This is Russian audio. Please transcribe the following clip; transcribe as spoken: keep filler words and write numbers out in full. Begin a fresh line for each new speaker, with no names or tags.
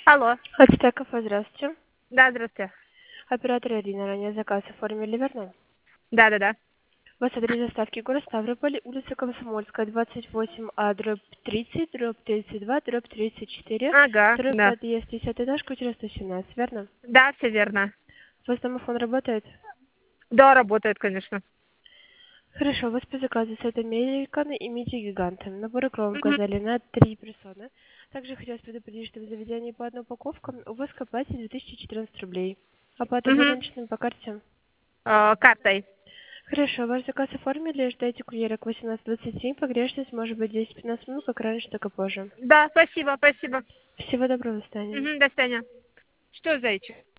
Алло.
Хотите кафе, здравствуйте.
Да, здравствуйте.
Оператор Ирина, ранее заказ оформили, верно?
Да, да, да.
У вас адрес доставки город Ставрополь, улица Комсомольская, двадцать восемь А, дробь тридцать, дробь тридцать два, дробь тридцать четыре,
Ага,
второй
да.
подъезд, десятый этаж, квартира сто семнадцать, верно?
Да, все верно.
У вас домофон работает?
Да, работает, конечно.
Хорошо, у вас по заказу сет Американо и миди гиганты. Набор икров
Мгм.
указали на три персоны. Также хотелось предупредить, что в заведении по одной упаковке у вас к оплате две тысячи четырнадцать рублей. Оплата будет
Угу.
наличными по карте.
Картой.
Хорошо, ваш заказ оформили, ждайте курьера к восемнадцати двадцати, погрешность может быть десять-пятнадцать минут, как раньше, так и позже.
Да, спасибо, спасибо.
Всего доброго, до свидания.
Угу, до свидания. Что, зайчик?